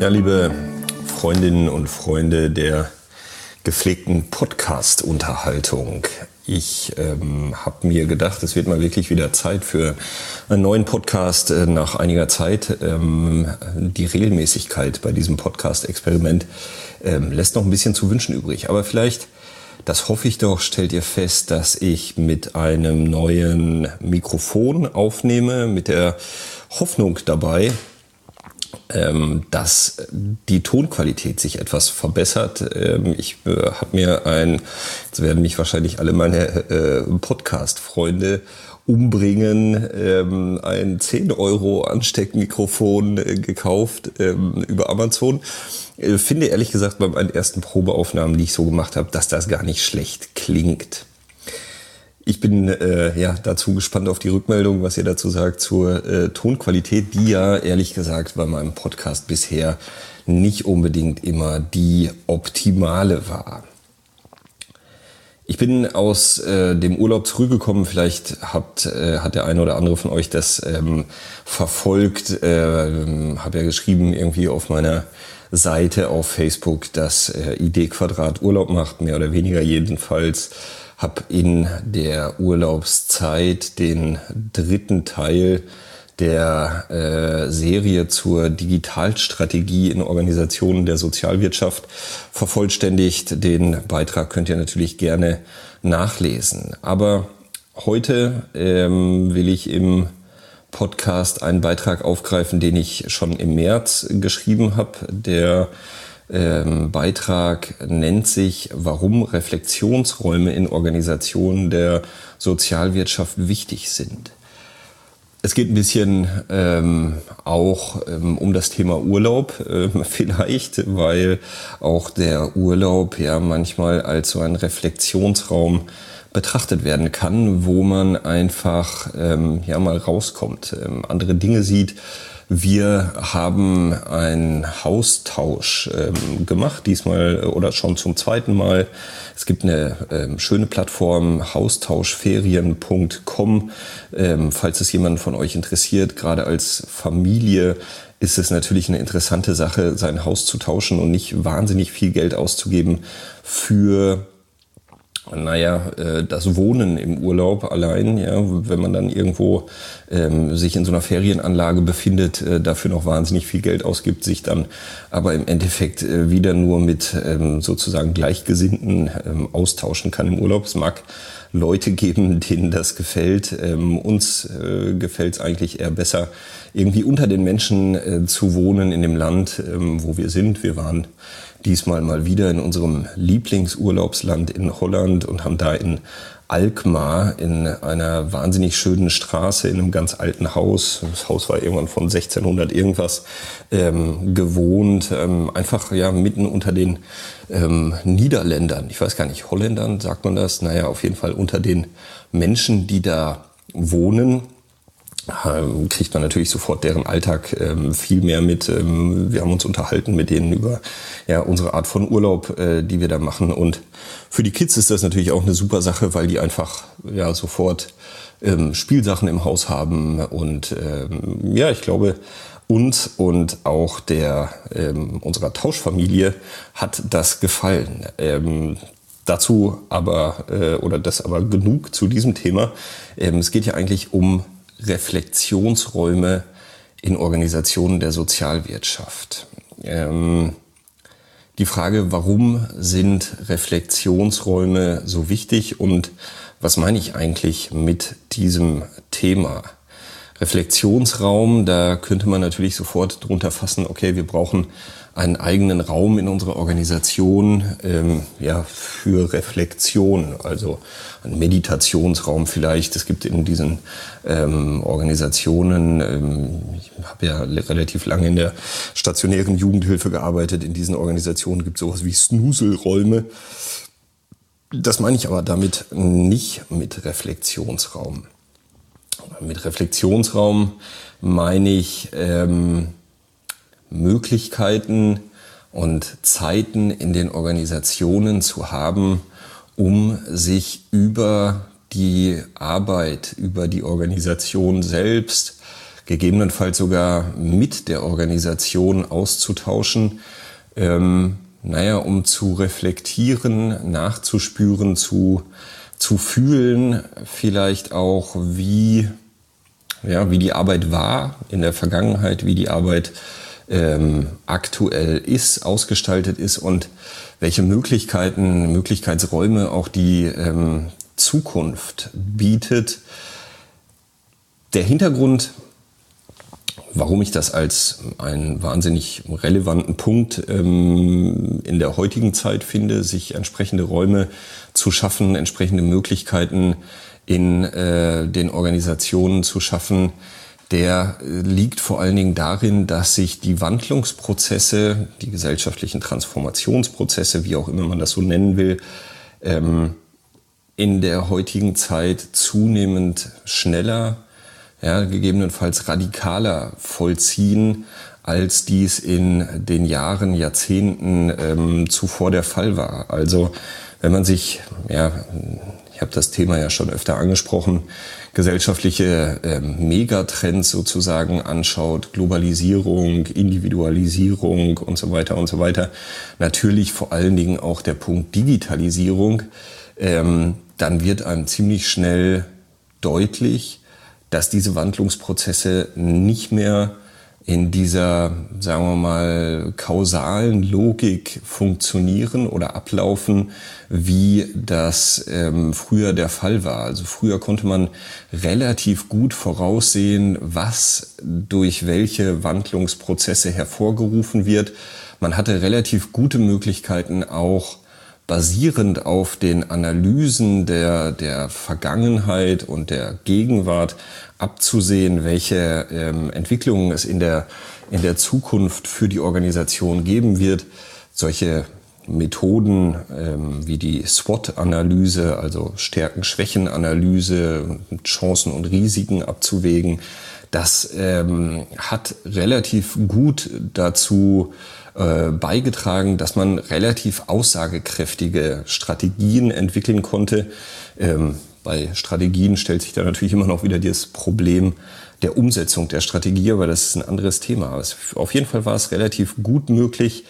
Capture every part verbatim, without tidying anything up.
Ja, liebe Freundinnen und Freunde der gepflegten Podcast-Unterhaltung. Ich ähm, habe mir gedacht, es wird mal wirklich wieder Zeit für einen neuen Podcast äh, nach einiger Zeit. Ähm, die Regelmäßigkeit bei diesem Podcast-Experiment ähm, lässt noch ein bisschen zu wünschen übrig. Aber vielleicht, das hoffe ich doch, stellt ihr fest, dass ich mit einem neuen Mikrofon aufnehme, mit der Hoffnung dabei, Ähm, dass die Tonqualität sich etwas verbessert. Ähm, ich äh, habe mir ein, jetzt werden mich wahrscheinlich alle meine äh, Podcast-Freunde umbringen, ähm, ein zehn Euro Ansteckmikrofon äh, gekauft ähm, über Amazon. Äh, finde ehrlich gesagt bei meinen ersten Probeaufnahmen, die ich so gemacht habe, dass das gar nicht schlecht klingt. Ich bin äh, ja dazu gespannt auf die Rückmeldung, was ihr dazu sagt zur äh, Tonqualität, die ja ehrlich gesagt bei meinem Podcast bisher nicht unbedingt immer die optimale war. Ich bin aus äh, dem Urlaub zurückgekommen. Vielleicht habt, äh, hat der eine oder andere von euch das ähm, verfolgt. Äh, habe ja geschrieben irgendwie auf meiner Seite auf Facebook, dass äh, I D Quadrat Urlaub macht, mehr oder weniger jedenfalls. Habe in der Urlaubszeit den dritten Teil der äh, Serie zur Digitalstrategie in Organisationen der Sozialwirtschaft vervollständigt. Den Beitrag könnt ihr natürlich gerne nachlesen. Aber heute ähm, will ich im Podcast einen Beitrag aufgreifen, den ich schon im März geschrieben habe. Der Ähm, Beitrag nennt sich, warum Reflexionsräume in Organisationen der Sozialwirtschaft wichtig sind. Es geht ein bisschen ähm, auch ähm, um das Thema Urlaub äh, vielleicht, weil auch der Urlaub ja manchmal als so ein Reflexionsraum betrachtet werden kann, wo man einfach ähm, ja mal rauskommt, ähm, andere Dinge sieht. Wir haben einen Haustausch ähm, gemacht, diesmal oder schon zum zweiten Mal. Es gibt eine ähm, schöne Plattform, haustauschferien punkt com. Ähm, falls es jemanden von euch interessiert, gerade als Familie ist es natürlich eine interessante Sache, sein Haus zu tauschen und nicht wahnsinnig viel Geld auszugeben für Naja, äh, das Wohnen im Urlaub allein, ja, wenn man dann irgendwo ähm, sich in so einer Ferienanlage befindet, äh, dafür noch wahnsinnig viel Geld ausgibt, sich dann aber im Endeffekt äh, wieder nur mit ähm, sozusagen Gleichgesinnten ähm, austauschen kann im Urlaub. Es mag Leute geben, denen das gefällt. Ähm, uns äh, gefällt es eigentlich eher besser, irgendwie unter den Menschen äh, zu wohnen in dem Land, ähm, wo wir sind. Wir waren diesmal mal wieder in unserem Lieblingsurlaubsland in Holland und haben da in Alkmaar in einer wahnsinnig schönen Straße in einem ganz alten Haus, das Haus war irgendwann von sechzehnhundert irgendwas, ähm, gewohnt, ähm, einfach ja mitten unter den ähm, Niederländern, ich weiß gar nicht, Holländern sagt man das, naja, auf jeden Fall unter den Menschen, die da wohnen. Kriegt man natürlich sofort deren Alltag ähm, viel mehr mit. Ähm, wir haben uns unterhalten mit denen über ja unsere Art von Urlaub, äh, die wir da machen. Und für die Kids ist das natürlich auch eine super Sache, weil die einfach ja sofort ähm, Spielsachen im Haus haben. Und ähm, ja, ich glaube, uns und auch der ähm, unserer Tauschfamilie hat das gefallen. Ähm, dazu aber, äh, oder das aber genug zu diesem Thema. Ähm, es geht ja eigentlich um Reflexionsräume in Organisationen der Sozialwirtschaft. Ähm, die Frage, warum sind Reflexionsräume so wichtig und was meine ich eigentlich mit diesem Thema? Reflexionsraum, da könnte man natürlich sofort drunter fassen, okay, wir brauchen einen eigenen Raum in unserer Organisation ähm, ja, für Reflexion, also ein Meditationsraum vielleicht. Es gibt in diesen ähm, Organisationen, ähm, ich habe ja relativ lange in der stationären Jugendhilfe gearbeitet, in diesen Organisationen gibt es sowas wie Snuselräume. Das meine ich aber damit nicht mit Reflexionsraum. Mit Reflexionsraum meine ich ähm, Möglichkeiten und Zeiten in den Organisationen zu haben, um sich über die Arbeit, über die Organisation selbst gegebenenfalls sogar mit der Organisation auszutauschen, ähm, naja, um zu reflektieren, nachzuspüren, zu, zu fühlen, vielleicht auch, wie, ja, wie die Arbeit war in der Vergangenheit, wie die Arbeit ähm, aktuell ist, ausgestaltet ist und welche Möglichkeiten, Möglichkeitsräume auch die ähm, Zukunft bietet. Der Hintergrund, warum ich das als einen wahnsinnig relevanten Punkt ähm, in der heutigen Zeit finde, sich entsprechende Räume zu schaffen, entsprechende Möglichkeiten in äh, den Organisationen zu schaffen, der liegt vor allen Dingen darin, dass sich die Wandlungsprozesse, die gesellschaftlichen Transformationsprozesse, wie auch immer man das so nennen will, ähm, in der heutigen Zeit zunehmend schneller, ja, gegebenenfalls radikaler vollziehen, als dies in den Jahren, Jahrzehnten ähm, zuvor der Fall war. Also wenn man sich, ja, ich habe das Thema ja schon öfter angesprochen, gesellschaftliche ähm, Megatrends sozusagen anschaut, Globalisierung, Individualisierung und so weiter und so weiter, natürlich vor allen Dingen auch der Punkt Digitalisierung, ähm, dann wird einem ziemlich schnell deutlich, dass diese Wandlungsprozesse nicht mehr in dieser, sagen wir mal, kausalen Logik funktionieren oder ablaufen, wie das ähm, früher der Fall war. Also früher konnte man relativ gut voraussehen, was durch welche Wandlungsprozesse hervorgerufen wird. Man hatte relativ gute Möglichkeiten auch, basierend auf den Analysen der, der Vergangenheit und der Gegenwart abzusehen, welche ähm, Entwicklungen es in der, in der Zukunft für die Organisation geben wird. Solche Methoden ähm, wie die SWOT-Analyse, also Stärken-Schwächen-Analyse, Chancen und Risiken abzuwägen, das ähm, hat relativ gut dazu äh, beigetragen, dass man relativ aussagekräftige Strategien entwickeln konnte. Ähm, bei Strategien stellt sich da natürlich immer noch wieder das Problem der Umsetzung der Strategie, aber das ist ein anderes Thema. Aber es, auf jeden Fall war es relativ gut möglich,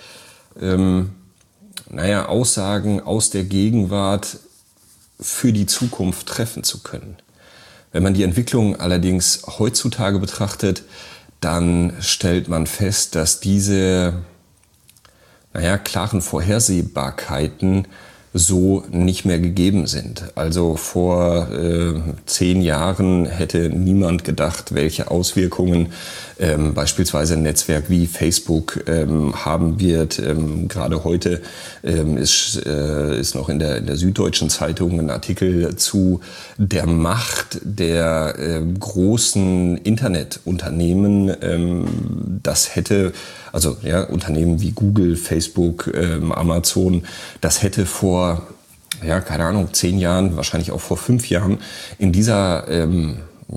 ähm, naja, Aussagen aus der Gegenwart für die Zukunft treffen zu können. Wenn man die Entwicklung allerdings heutzutage betrachtet, dann stellt man fest, dass diese, naja, klaren Vorhersehbarkeiten so nicht mehr gegeben sind. Also vor äh, zehn Jahren hätte niemand gedacht, welche Auswirkungen ähm, beispielsweise ein Netzwerk wie Facebook ähm, haben wird. Ähm, gerade heute ähm, ist, äh, ist noch in der, in der Süddeutschen Zeitung ein Artikel zu der Macht der äh, großen Internetunternehmen. Ähm, das hätte Also ja, Unternehmen wie Google, Facebook, ähm, Amazon, das hätte vor, ja, keine Ahnung, zehn Jahren, wahrscheinlich auch vor fünf Jahren in dieser, ähm,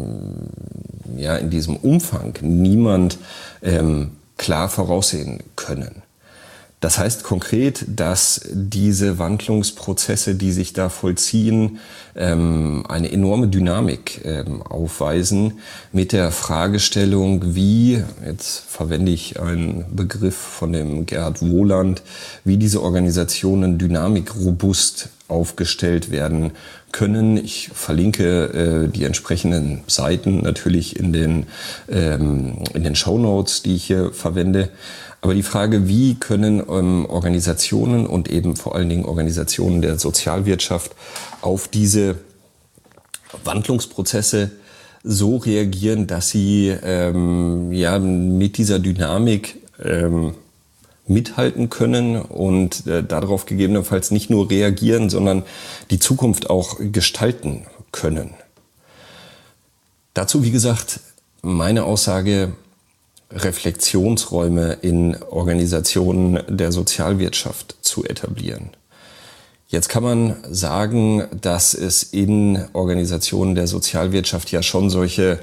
ja, in diesem Umfang niemand ähm, klar voraussehen können. Das heißt konkret, dass diese Wandlungsprozesse, die sich da vollziehen, eine enorme Dynamik aufweisen mit der Fragestellung, wie, jetzt verwende ich einen Begriff von dem Gerhard Wohland, wie diese Organisationen dynamikrobust aufgestellt werden können. Ich verlinke die entsprechenden Seiten natürlich in den, in den Shownotes, die ich hier verwende. Aber die Frage, wie können ähm, Organisationen und eben vor allen Dingen Organisationen der Sozialwirtschaft auf diese Wandlungsprozesse so reagieren, dass sie ähm, ja, mit dieser Dynamik ähm, mithalten können und äh, darauf gegebenenfalls nicht nur reagieren, sondern die Zukunft auch gestalten können. Dazu, wie gesagt, meine Aussage: Reflexionsräume in Organisationen der Sozialwirtschaft zu etablieren. Jetzt kann man sagen, dass es in Organisationen der Sozialwirtschaft ja schon solche,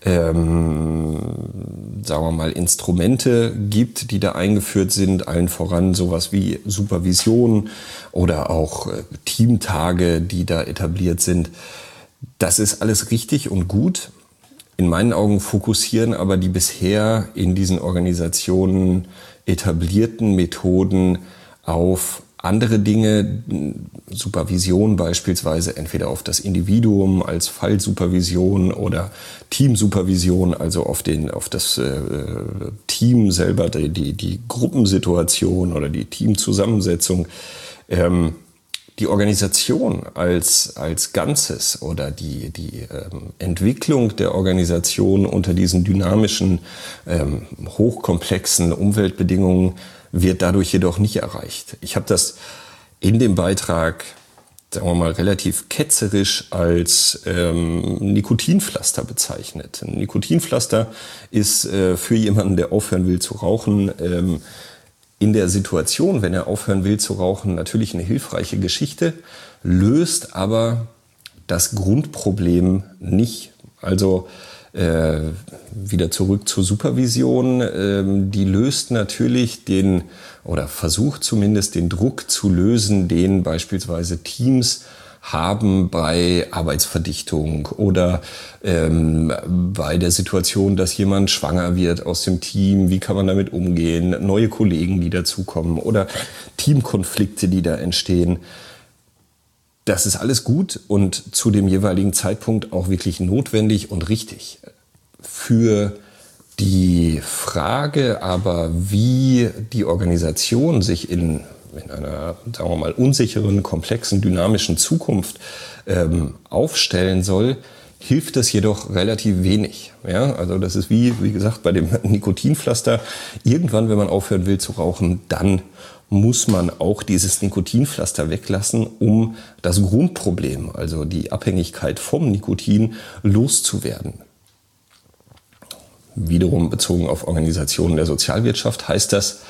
ähm, sagen wir mal, Instrumente gibt, die da eingeführt sind, allen voran sowas wie Supervision oder auch äh, Teamtage, die da etabliert sind. Das ist alles richtig und gut. In meinen Augen fokussieren aber die bisher in diesen Organisationen etablierten Methoden auf andere Dinge, Supervision beispielsweise, entweder auf das Individuum als Fallsupervision oder Teamsupervision, also auf, den, auf das äh, Team selber, die, die, die Gruppensituation oder die Teamzusammensetzung. Ähm, die Organisation als, als Ganzes oder die, die ähm, Entwicklung der Organisation unter diesen dynamischen, ähm, hochkomplexen Umweltbedingungen wird dadurch jedoch nicht erreicht. Ich habe das in dem Beitrag, sagen wir mal, relativ ketzerisch als ähm, Nikotinpflaster bezeichnet. Ein Nikotinpflaster ist äh, für jemanden, der aufhören will zu rauchen, ähm, in der Situation, wenn er aufhören will zu rauchen, natürlich eine hilfreiche Geschichte, löst aber das Grundproblem nicht. Also äh, wieder zurück zur Supervision, äh, die löst natürlich den, oder versucht zumindest den Druck zu lösen, den beispielsweise Teams haben bei Arbeitsverdichtung oder ähm, bei der Situation, dass jemand schwanger wird aus dem Team. Wie kann man damit umgehen? Neue Kollegen, die dazukommen oder Teamkonflikte, die da entstehen. Das ist alles gut und zu dem jeweiligen Zeitpunkt auch wirklich notwendig und richtig. Für die Frage aber, wie die Organisation sich in in einer, sagen wir mal, unsicheren, komplexen, dynamischen Zukunft ähm, aufstellen soll, hilft das jedoch relativ wenig. Ja, also das ist wie, wie gesagt, bei dem Nikotinpflaster. Irgendwann, wenn man aufhören will zu rauchen, dann muss man auch dieses Nikotinpflaster weglassen, um das Grundproblem, also die Abhängigkeit vom Nikotin, loszuwerden. Wiederum bezogen auf Organisationen der Sozialwirtschaft heißt das,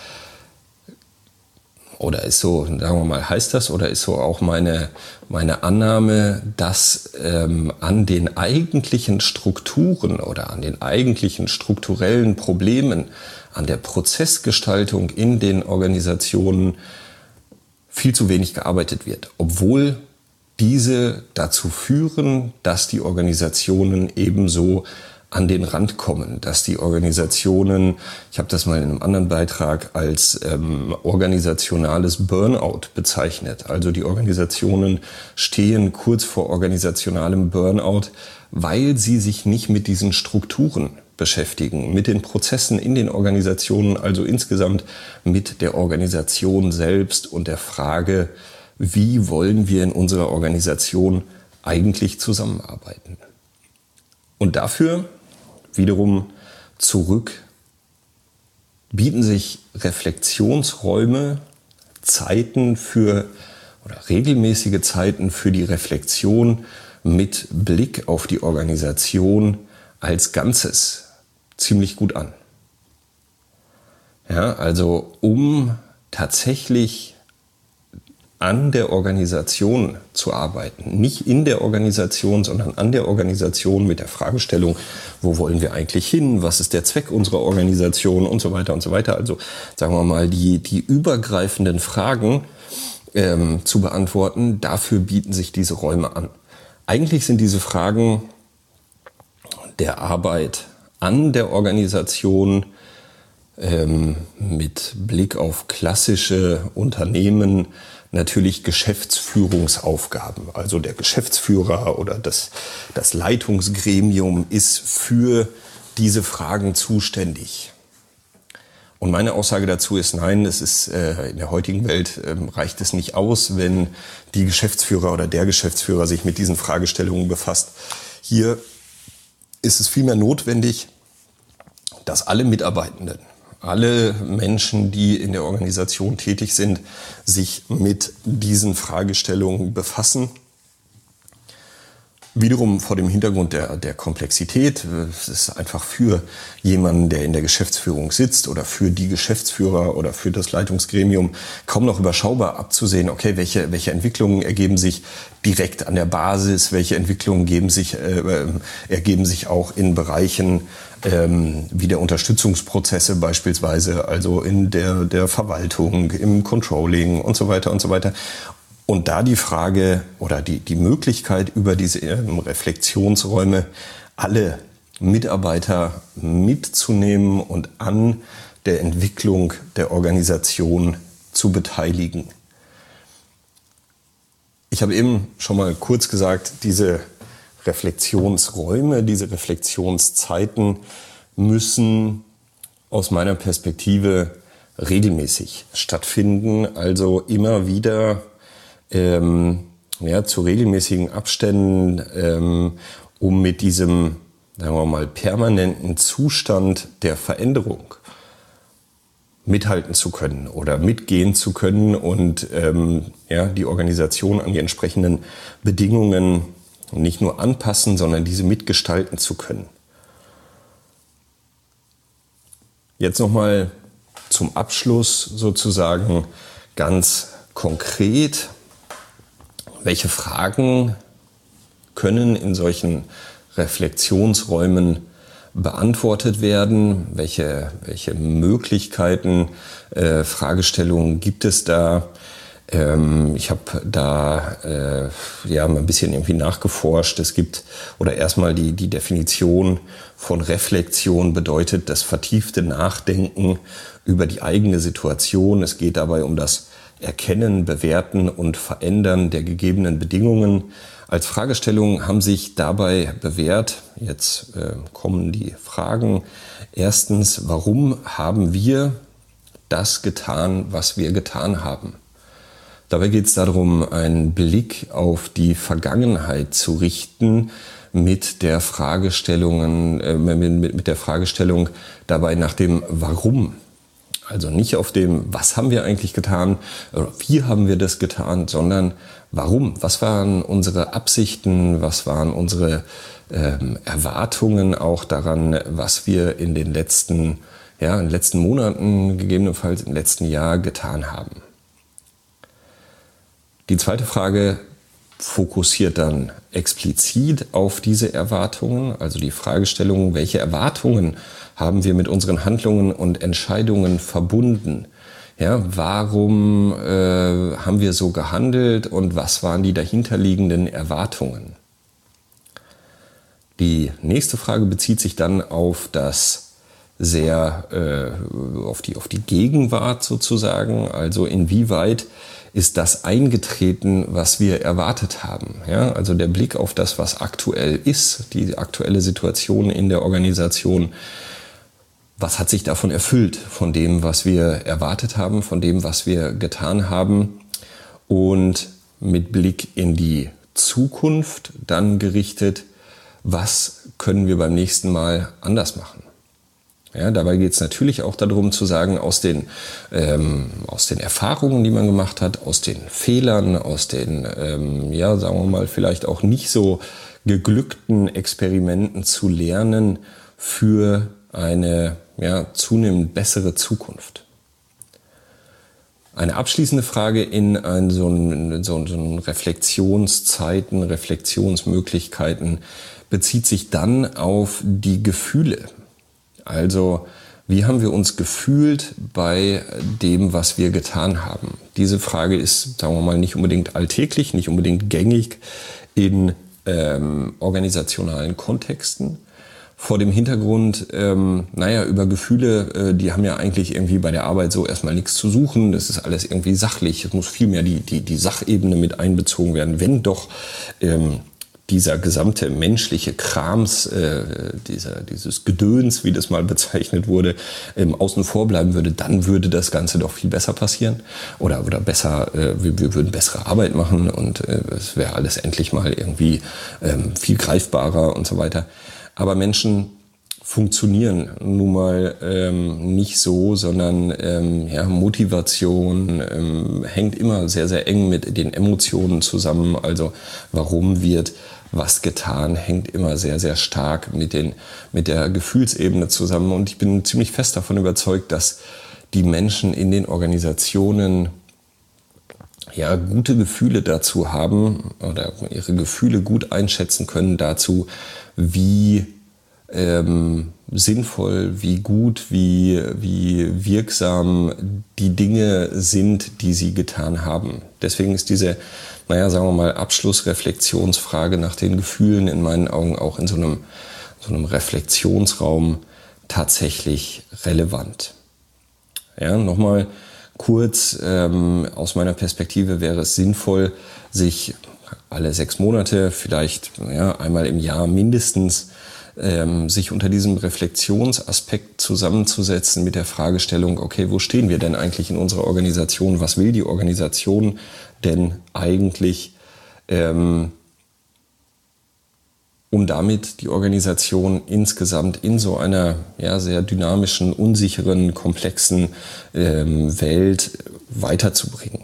Oder ist so, sagen wir mal, heißt das, oder ist so auch meine, meine Annahme, dass ähm, an den eigentlichen Strukturen oder an den eigentlichen strukturellen Problemen, an der Prozessgestaltung in den Organisationen viel zu wenig gearbeitet wird, obwohl diese dazu führen, dass die Organisationen ebenso an den Rand kommen, dass die Organisationen, ich habe das mal in einem anderen Beitrag als ähm, organisationales Burnout bezeichnet. Also die Organisationen stehen kurz vor organisationalem Burnout, weil sie sich nicht mit diesen Strukturen beschäftigen, mit den Prozessen in den Organisationen, also insgesamt mit der Organisation selbst und der Frage, wie wollen wir in unserer Organisation eigentlich zusammenarbeiten. Und dafür wiederum zurück bieten sich Reflexionsräume, Zeiten für oder regelmäßige Zeiten für die Reflexion mit Blick auf die Organisation als Ganzes ziemlich gut an. Ja, also um tatsächlich an der Organisation zu arbeiten. Nicht in der Organisation, sondern an der Organisation mit der Fragestellung, wo wollen wir eigentlich hin, was ist der Zweck unserer Organisation und so weiter und so weiter. Also sagen wir mal, die, die übergreifenden Fragen ähm, zu beantworten, dafür bieten sich diese Räume an. Eigentlich sind diese Fragen der Arbeit an der Organisation ähm, mit Blick auf klassische Unternehmen natürlich Geschäftsführungsaufgaben. Also der Geschäftsführer oder das, das Leitungsgremium ist für diese Fragen zuständig. Und meine Aussage dazu ist, nein, es ist äh, in der heutigen Welt äh, reicht es nicht aus, wenn die Geschäftsführer oder der Geschäftsführer sich mit diesen Fragestellungen befasst. Hier ist es vielmehr notwendig, dass alle Mitarbeitenden, alle Menschen, die in der Organisation tätig sind, sich mit diesen Fragestellungen befassen. Wiederum vor dem Hintergrund der, der Komplexität. Es ist einfach für jemanden, der in der Geschäftsführung sitzt oder für die Geschäftsführer oder für das Leitungsgremium kaum noch überschaubar abzusehen, okay, welche, welche Entwicklungen ergeben sich direkt an der Basis, welche Entwicklungen geben sich, äh, ergeben sich auch in Bereichen ähm, wie der Unterstützungsprozesse beispielsweise, also in der, der Verwaltung, im Controlling und so weiter und so weiter. Und da die Frage oder die, die Möglichkeit, über diese Reflexionsräume alle Mitarbeiter mitzunehmen und an der Entwicklung der Organisation zu beteiligen. Ich habe eben schon mal kurz gesagt, diese Reflexionsräume, diese Reflexionszeiten müssen aus meiner Perspektive regelmäßig stattfinden, also immer wieder ähm, ja, zu regelmäßigen Abständen, ähm, um mit diesem, sagen wir mal, permanenten Zustand der Veränderung mithalten zu können oder mitgehen zu können und ähm, ja, die Organisation an die entsprechenden Bedingungen nicht nur anpassen, sondern diese mitgestalten zu können. Jetzt nochmal zum Abschluss sozusagen ganz konkret, welche Fragen können in solchen Reflexionsräumen beantwortet werden, welche, welche Möglichkeiten, äh, Fragestellungen gibt es da. Ähm, ich habe da äh, ja mal ein bisschen irgendwie nachgeforscht. Es gibt, oder erstmal die, die Definition von Reflexion bedeutet das vertiefte Nachdenken über die eigene Situation. Es geht dabei um das Erkennen, Bewerten und Verändern der gegebenen Bedingungen. Als Fragestellungen haben sich dabei bewährt, jetzt äh, kommen die Fragen. Erstens, warum haben wir das getan, was wir getan haben? Dabei geht es darum, einen Blick auf die Vergangenheit zu richten mit der Fragestellungen, äh, mit, mit der Fragestellung dabei nach dem Warum. Also nicht auf dem, was haben wir eigentlich getan, oder wie haben wir das getan, sondern warum? Was waren unsere Absichten? Was waren unsere ähm, Erwartungen auch daran, was wir in den letzten, ja, in den letzten Monaten, gegebenenfalls im letzten Jahr getan haben? Die zweite Frage fokussiert dann explizit auf diese Erwartungen, also die Fragestellung, welche Erwartungen haben wir mit unseren Handlungen und Entscheidungen verbunden? Ja, warum äh, haben wir so gehandelt und was waren die dahinterliegenden Erwartungen? Die nächste Frage bezieht sich dann auf das sehr, äh, auf die, auf die Gegenwart sozusagen, also inwieweit ist das eingetreten, was wir erwartet haben. Ja, also der Blick auf das, was aktuell ist, die aktuelle Situation in der Organisation. Was hat sich davon erfüllt, von dem, was wir erwartet haben, von dem, was wir getan haben? Und mit Blick in die Zukunft dann gerichtet, was können wir beim nächsten Mal anders machen? Ja, dabei geht es natürlich auch darum zu sagen, aus den, ähm, aus den Erfahrungen, die man gemacht hat, aus den Fehlern, aus den, ähm, ja, sagen wir mal, vielleicht auch nicht so geglückten Experimenten zu lernen für eine ja, zunehmend bessere Zukunft. Eine abschließende Frage in ein, so ein, so ein Reflexionszeiten, Reflexionsmöglichkeiten bezieht sich dann auf die Gefühle. Also, wie haben wir uns gefühlt bei dem, was wir getan haben? Diese Frage ist, sagen wir mal, nicht unbedingt alltäglich, nicht unbedingt gängig in ähm, organisationalen Kontexten. Vor dem Hintergrund, ähm, naja, über Gefühle, äh, die haben ja eigentlich irgendwie bei der Arbeit so erstmal nichts zu suchen. Das ist alles irgendwie sachlich. Es muss vielmehr die, die, die Sachebene mit einbezogen werden. Wenn doch ähm, dieser gesamte menschliche Krams, äh, dieser, dieses Gedöns, wie das mal bezeichnet wurde, ähm, außen vor bleiben würde, dann würde das Ganze doch viel besser passieren. Oder, oder besser, äh, wir, wir würden bessere Arbeit machen und äh, es wäre alles endlich mal irgendwie ähm, viel greifbarer und so weiter. Aber Menschen funktionieren nun mal ähm, nicht so, sondern ähm, ja, Motivation ähm, hängt immer sehr, sehr eng mit den Emotionen zusammen. Also warum wird was getan, hängt immer sehr, sehr stark mit, den, mit der Gefühlsebene zusammen. Und ich bin ziemlich fest davon überzeugt, dass die Menschen in den Organisationen ja, gute Gefühle dazu haben oder ihre Gefühle gut einschätzen können dazu, wie ähm, sinnvoll, wie gut, wie, wie wirksam die Dinge sind, die sie getan haben. Deswegen ist diese, naja, sagen wir mal, Abschlussreflexionsfrage nach den Gefühlen in meinen Augen auch in so einem so einem Reflexionsraum tatsächlich relevant? Ja, nochmal kurz, ähm, aus meiner Perspektive wäre es sinnvoll, sich alle sechs Monate, vielleicht ja, einmal im Jahr mindestens, ähm, sich unter diesem Reflexionsaspekt zusammenzusetzen mit der Fragestellung, okay, wo stehen wir denn eigentlich in unserer Organisation? Was will die Organisation denn eigentlich, ähm, um damit die Organisation insgesamt in so einer ja, sehr dynamischen, unsicheren, komplexen ähm, Welt weiterzubringen?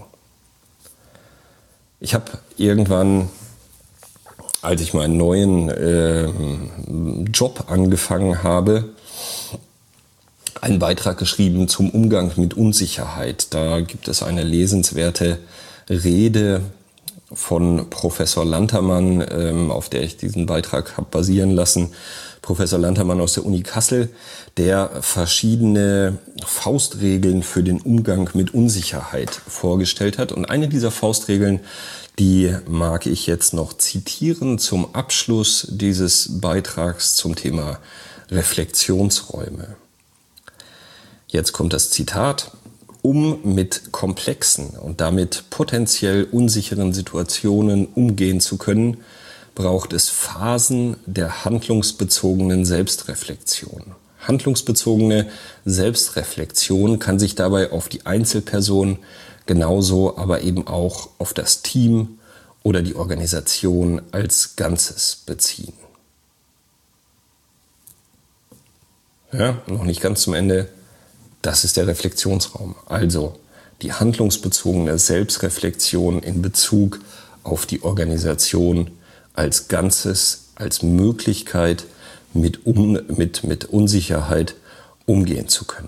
Ich habe irgendwann, als ich meinen neuen äh, Job angefangen habe, einen Beitrag geschrieben zum Umgang mit Unsicherheit. Da gibt es eine lesenswerte Rede von Professor Lantermann, ähm, auf der ich diesen Beitrag habe basieren lassen. Professor Lantermann aus der Uni Kassel, der verschiedene Faustregeln für den Umgang mit Unsicherheit vorgestellt hat. Und eine dieser Faustregeln, die mag ich jetzt noch zitieren zum Abschluss dieses Beitrags zum Thema Reflexionsräume. Jetzt kommt das Zitat. Um mit komplexen und damit potenziell unsicheren Situationen umgehen zu können, braucht es Phasen der handlungsbezogenen Selbstreflexion. Handlungsbezogene Selbstreflexion kann sich dabei auf die Einzelperson, genauso aber eben auch auf das Team oder die Organisation als Ganzes beziehen. Ja, noch nicht ganz zum Ende. Das ist der Reflexionsraum. Also die handlungsbezogene Selbstreflexion in Bezug auf die Organisation als Ganzes, als Möglichkeit, mit, um, mit, mit Unsicherheit umgehen zu können.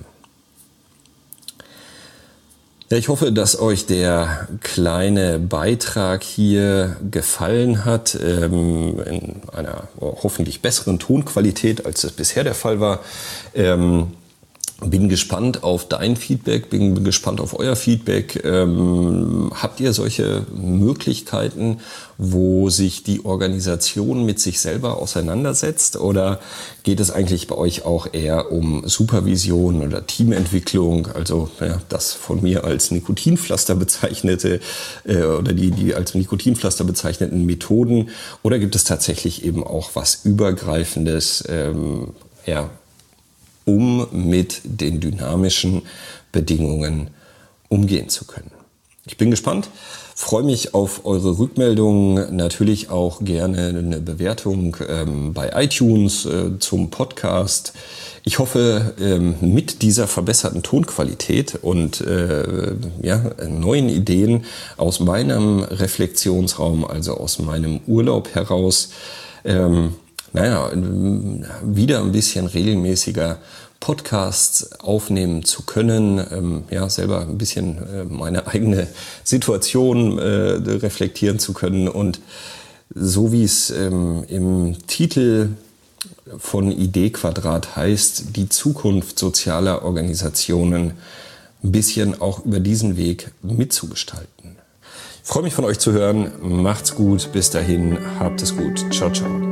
Ja, ich hoffe, dass euch der kleine Beitrag hier gefallen hat, ähm, in einer hoffentlich besseren Tonqualität, als es bisher der Fall war. Ähm, Bin gespannt auf dein Feedback, bin gespannt auf euer Feedback. Ähm, habt ihr solche Möglichkeiten, wo sich die Organisation mit sich selber auseinandersetzt? Oder geht es eigentlich bei euch auch eher um Supervision oder Teamentwicklung? Also ja, das von mir als Nikotinpflaster bezeichnete äh, oder die, die als Nikotinpflaster bezeichneten Methoden? Oder gibt es tatsächlich eben auch was Übergreifendes, ähm, ja, um mit den dynamischen Bedingungen umgehen zu können? Ich bin gespannt, freue mich auf eure Rückmeldungen, natürlich auch gerne eine Bewertung ähm, bei iTunes äh, zum Podcast. Ich hoffe, ähm, mit dieser verbesserten Tonqualität und äh, ja, neuen Ideen aus meinem Reflexionsraum, also aus meinem Urlaub heraus, ähm, naja, wieder ein bisschen regelmäßiger Podcasts aufnehmen zu können, ähm, ja, selber ein bisschen äh, meine eigene Situation äh, reflektieren zu können und so wie es ähm, im Titel von Idee Quadrat heißt, die Zukunft sozialer Organisationen ein bisschen auch über diesen Weg mitzugestalten. Ich freue mich von euch zu hören. Macht's gut. Bis dahin. Habt es gut. Ciao, ciao.